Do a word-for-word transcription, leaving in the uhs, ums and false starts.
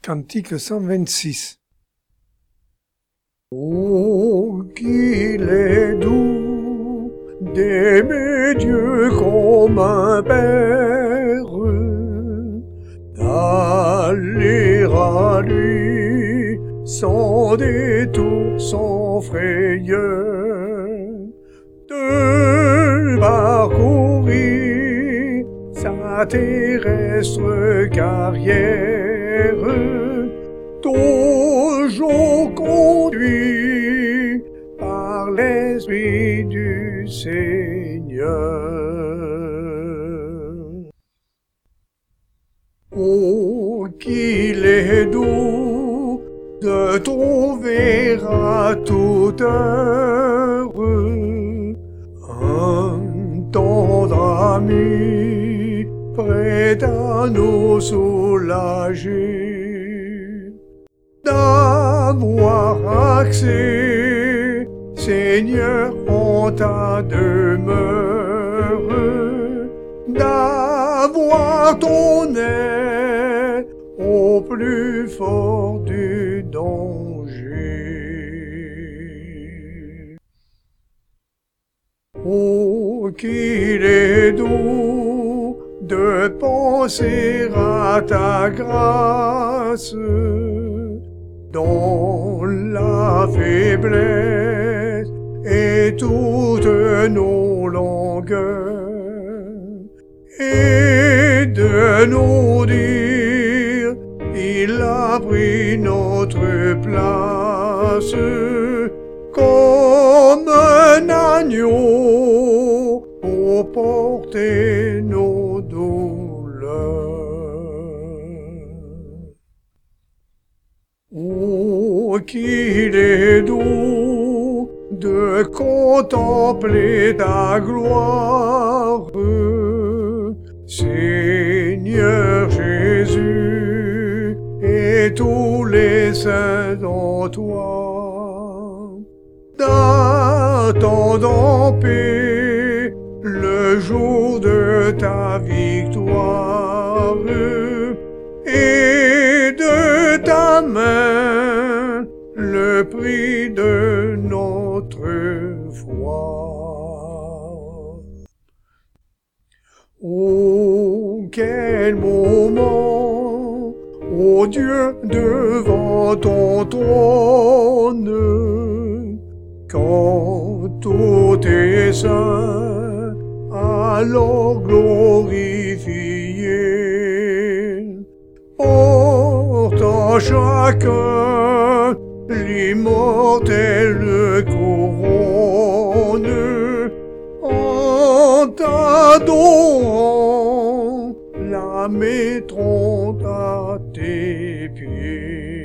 Cantique cent vingt-six. Oh, qu'il est doux d'aimer Dieu comme un père, d'aller à lui sans détour, sans frayeur, de parcourir sa terrestre carrière, toujours conduit par l'Esprit du Seigneur. Oh, qu'il est doux de trouver à toute heure un tendre ami prêt à nous soulager, d'avoir accès, Seigneur, en ta demeure, d'avoir ton aide au plus fort du danger. Oh, qu'il est doux de penser à ta grâce dans la faiblesse et toutes nos longueurs, et de nous dire, il a pris notre place comme un agneau pour porter nos douleurs. Oh, qu'il est doux de contempler ta gloire, Seigneur Jésus, et tous les saints en toi, d'attendre en paix le jour de ta victoire, et de ta main le prix de notre foi. Oh, quel moment, ô Dieu, devant ton trône, quand tout est saint, alors glorifié, portant chacun l'immortelle couronne, en t'adorant, la mettront à tes pieds.